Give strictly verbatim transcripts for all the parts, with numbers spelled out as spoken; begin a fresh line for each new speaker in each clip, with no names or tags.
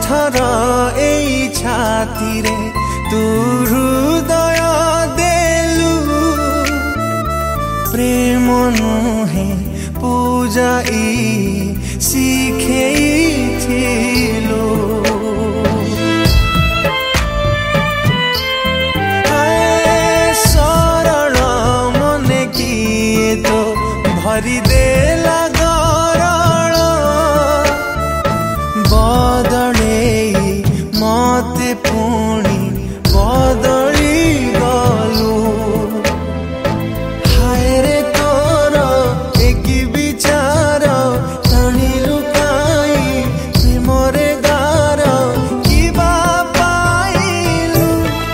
पत्थर एई छाती रे तू हृदय देलु प्रेम नुहे पूजा ई शिखेइथिलु सरल मने किए तो भरी देला गरल बदले मते पुणी बदली गलु हाय रे तोर एक विचार टाणिलु काई प्रेमरे गार किबा पाइलु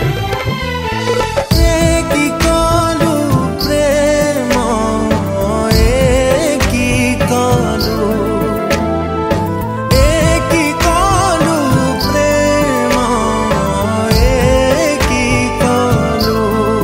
एकी कलु प्रेम एकी कलु एकी कलु प्रेम एकी कलु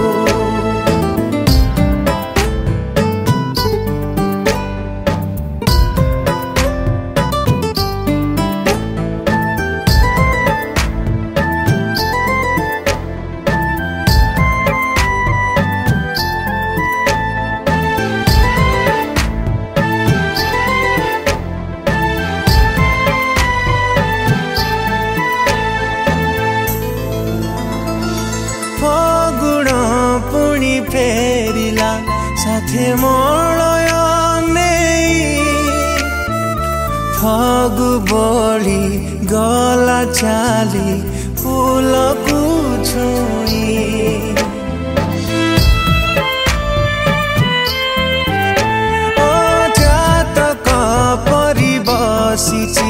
फगुण पुणी फेरिला साथे मलय नेई फगु बढी गला चाली फूलकु छुई ओ जातक परि बसिछि